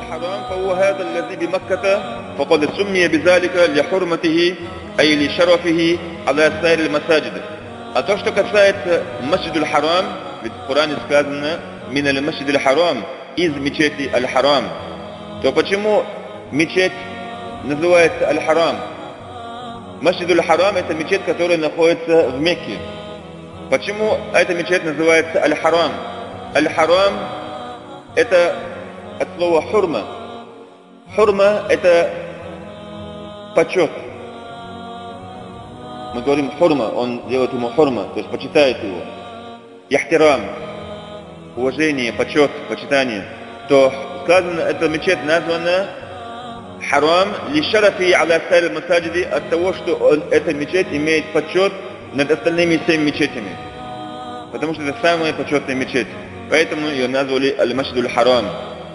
الحرام فهو هذا الذي بمكة فقد سمي بذلك لحرمته أي لشرفه على سائر المساجد. А то, что касается Масджид аль-Харам, ведь в Коране сказано «Мин аль-Масджид аль-Харам» из мечети аль-Харам, то почему мечеть называется аль-Харам? Масджид аль-Харам это мечеть, которая находится в Мекке. Почему эта мечеть называется аль-Харам? Аль-Харам это от слова хурма. Хурма это почет. Мы говорим хурма, он делает ему хурма, то есть почитает его. Яхтирам, уважение, почет, почитание. То сказано, эта мечеть названа харам лишарафи аля сайр масаджиди, от того, что эта мечеть имеет почет над остальными 7 мечетями. Потому что это самая почетная мечеть. Поэтому ее назвали аль-Масджид аль-Харам.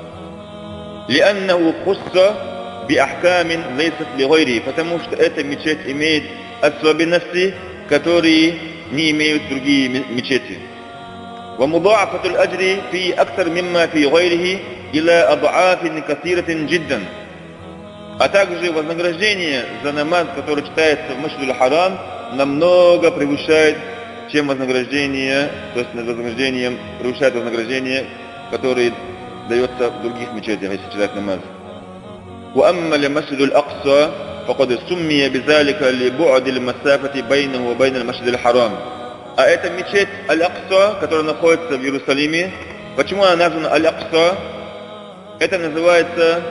لأنه خص بأحكام ليست لغيره, потому что эта мечеть имеет особенности, которые не имеют другие мечети. ومضاعفة الأجر في أكثر مما في غيره إلى أضعاف كثيرة جدا. А также вознаграждение за намаз, который читается в Масджид аль-Харам, намного превышает, чем вознаграждение, то есть вознаграждением превышает вознаграждение, которое дается в других мечетях, если читать намаз. وأما المسجد الأقصى فقد سمي بذلك لبعد المسافة بينه وبين المسجد الحرام. А это мечеть Аль-Акса, которая находится в Иерусалиме. Почему она названа Аль-Акса? Это называется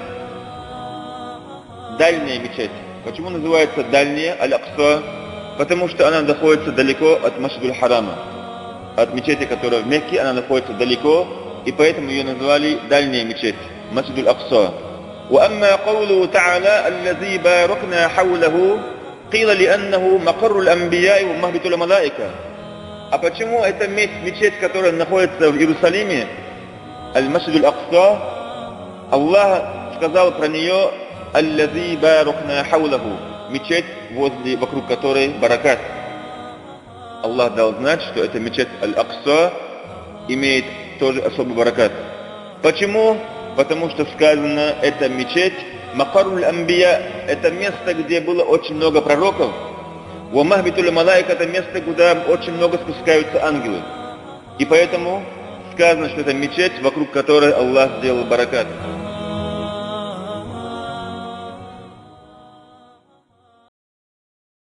дальняя мечеть. Почему называется дальняя Аль-Акса? Потому что она находится далеко от Масджид аль-Харама. От мечети, которая в Мекке, она находится далеко, и поэтому ее назвали дальняя мечеть, Масджид аль-Акса. وأما قوله تعالى الذي باركنا حوله قيل لأنه مقر الأنبياء ومهبط الملائكة. А почему эта мечеть, которая находится в Иерусалиме, Аль-Масджид аль-Акса, Аллах сказал про нее الذي باركنا حوله, мечеть, вокруг которой баракат. Аллах дал знать, что эта мечеть Аль-Акса имеет тоже особый баракат. Почему? Потому что сказано, это мечеть Макаруль Амбия, это место, где было очень много пророков. Ва Махбитуль Малайка, это место, куда очень много спускаются ангелы. И поэтому сказано, что это мечеть, вокруг которой Аллах сделал баракат.